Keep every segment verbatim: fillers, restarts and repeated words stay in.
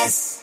S.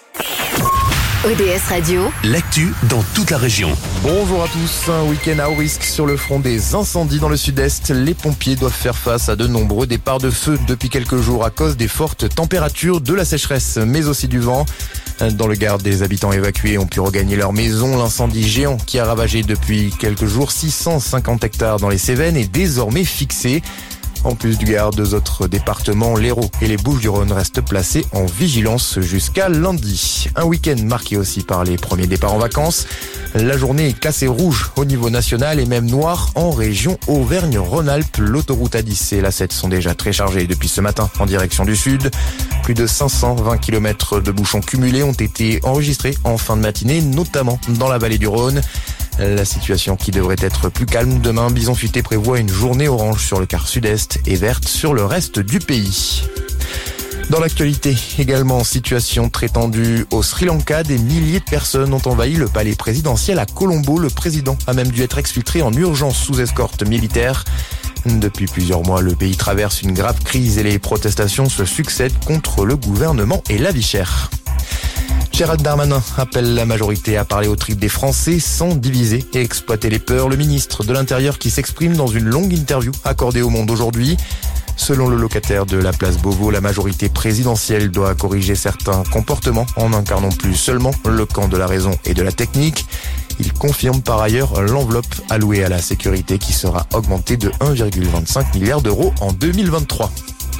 O D S Radio, l'actu dans toute la région. Bonjour à tous, un week-end à haut risque sur le front des incendies dans le sud-est. Les pompiers doivent faire face à de nombreux départs de feu depuis quelques jours à cause des fortes températures, de la sécheresse, mais aussi du vent. Dans le Gard, des habitants évacués ont pu regagner leur maison. L'incendie géant qui a ravagé depuis quelques jours six cent cinquante hectares dans les Cévennes est désormais fixé. En plus du Gard, deux autres départements, l'Hérault et les Bouches-du-Rhône, restent placés en vigilance jusqu'à lundi. Un week-end marqué aussi par les premiers départs en vacances. La journée est classée rouge au niveau national et même noire en région Auvergne-Rhône-Alpes. L'autoroute A dix et l'A sept sont déjà très chargées depuis ce matin en direction du sud. Plus de cinq cent vingt kilomètres de bouchons cumulés ont été enregistrés en fin de matinée, notamment dans la vallée du Rhône. La situation qui devrait être plus calme demain. Bison Futé prévoit une journée orange sur le quart sud-est et verte sur le reste du pays. Dans l'actualité, également, situation très tendue au Sri Lanka. Des milliers de personnes ont envahi le palais présidentiel à Colombo. Le président a même dû être exfiltré en urgence sous escorte militaire. Depuis plusieurs mois, le pays traverse une grave crise et les protestations se succèdent contre le gouvernement et la vie chère. Gérald Darmanin appelle la majorité à parler aux tripes des Français sans diviser et exploiter les peurs. Le ministre de l'Intérieur qui s'exprime dans une longue interview accordée au Monde aujourd'hui. Selon le locataire de la place Beauvau, la majorité présidentielle doit corriger certains comportements en n'incarnant plus seulement le camp de la raison et de la technique. Il confirme par ailleurs l'enveloppe allouée à la sécurité qui sera augmentée de un virgule vingt-cinq milliard d'euros en deux mille vingt-trois.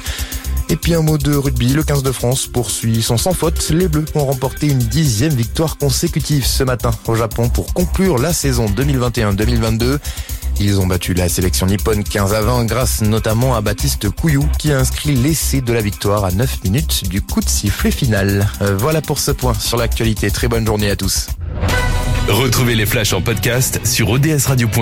Et puis un mot de rugby, le quinze de France poursuit son sans faute. Les Bleus ont remporté une dixième victoire consécutive ce matin au Japon pour conclure la saison deux mille vingt et un deux mille vingt-deux. Ils ont battu la sélection nippone quinze à vingt grâce notamment à Baptiste Couillou qui a inscrit l'essai de la victoire à neuf minutes du coup de sifflet final. Euh, voilà pour ce point sur l'actualité. Très bonne journée à tous. Retrouvez les flashs en podcast sur o d s radio point com.